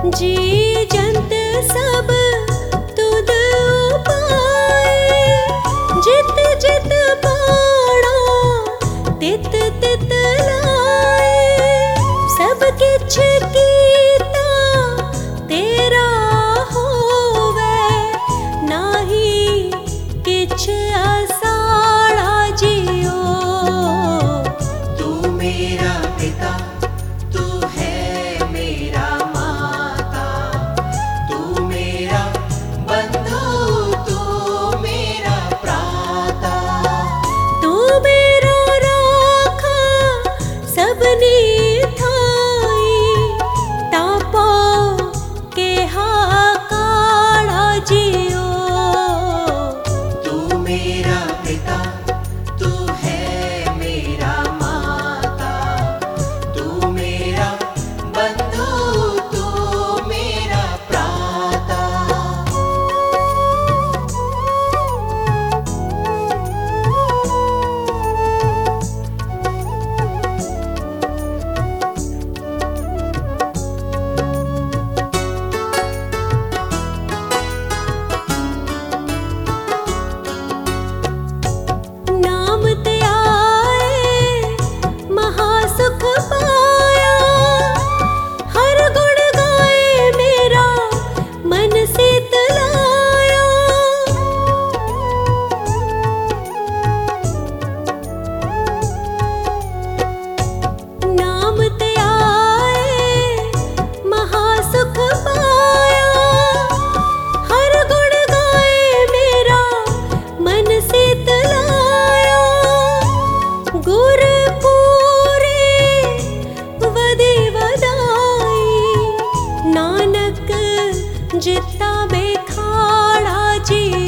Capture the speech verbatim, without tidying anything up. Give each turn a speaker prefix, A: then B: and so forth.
A: जी जंत सब तुद उपाय, जित जित पाणा तित तित लाए। सब किछ कीता तेरा होवे, नाही किछ आसाड़ा जियो।
B: तू मेरा पिता, तू है मेरा माता, तू मेरा बंधु, तू मेरा प्राता।
A: तू मेरा राखा सबनी थाई, तापो के हाकाड़ा जियो।
B: तू मेरा पिता, तू है मेरा माता, तू मेरा बंधु, तू मेरा प्राता।
A: नाम ते आए महासुख पाया, हर गुण गाए मेरा मन शीतलाया। नाम ते आए महासुख पाया, हर गुण गाए मेरा मन शीतलाया। गुर पूरे वदे वदाई, नानक जिता बेखाड़ा जी।